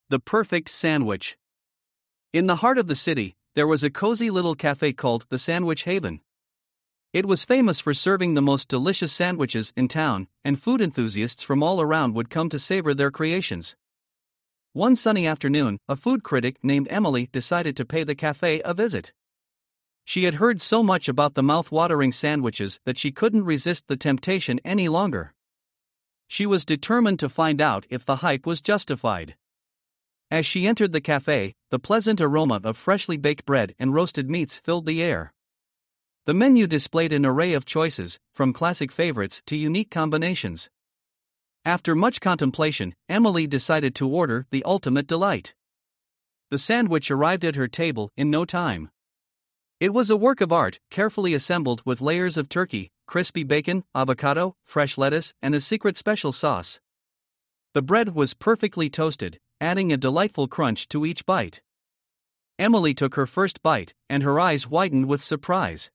The perfect sandwich. In the heart of the city, there was a cozy little cafe called the Sandwich Haven. It was famous for serving the most delicious sandwiches in town, and food enthusiasts from all around would come to savor their creations. One sunny afternoon, a food critic named Emily decided to pay the cafe a visit. She had heard so much about the mouth-watering sandwiches that she couldn't resist the temptation any longer. She was determined to find out if the hype was justified. As she entered the cafe, the pleasant aroma of freshly baked bread and roasted meats filled the air. The menu displayed an array of choices, from classic favorites to unique combinations. After much contemplation, Emily decided to order the ultimate delight. The sandwich arrived at her table in no time. It was a work of art, carefully assembled with layers of turkey, crispy bacon, avocado, fresh lettuce, and a secret special sauce. The bread was perfectly toasted, adding a delightful crunch to each bite. Emily took her first bite, and her eyes widened with surprise.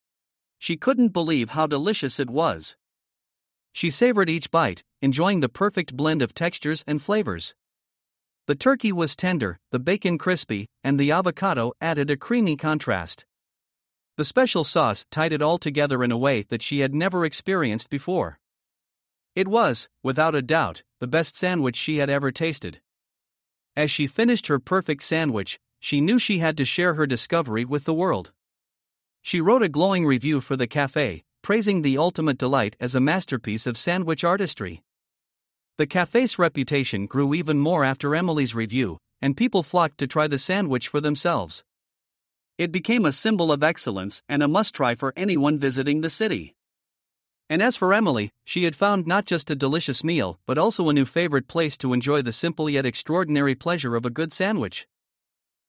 She couldn't believe how delicious it was. She savored each bite, enjoying the perfect blend of textures and flavors. The turkey was tender, the bacon crispy, and the avocado added a creamy contrast. The special sauce tied it all together in a way that she had never experienced before. It was, without a doubt, the best sandwich she had ever tasted. As she finished her perfect sandwich, she knew she had to share her discovery with the world. She wrote a glowing review for the cafe, praising the ultimate delight as a masterpiece of sandwich artistry. The cafe's reputation grew even more after Emily's review, and people flocked to try the sandwich for themselves. It became a symbol of excellence and a must-try for anyone visiting the city. And as for Emily, she had found not just a delicious meal but also a new favorite place to enjoy the simple yet extraordinary pleasure of a good sandwich.